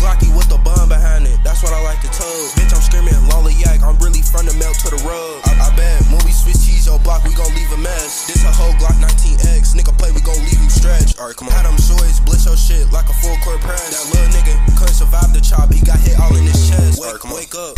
Glocky with the bun behind it, that's what I like to tug. Bitch, I'm screaming, lonely yak, I'm really from the melt to the rug. I bet, when we switch cheese your block, we gon' leave a mess. This a whole Glock 19X, nigga play, we gon' leave him stretch. Alright, come on. Had them shorts, blitz your shit like a full court press. That little nigga couldn't survive the chop, he got hit all in his chest. Wake up.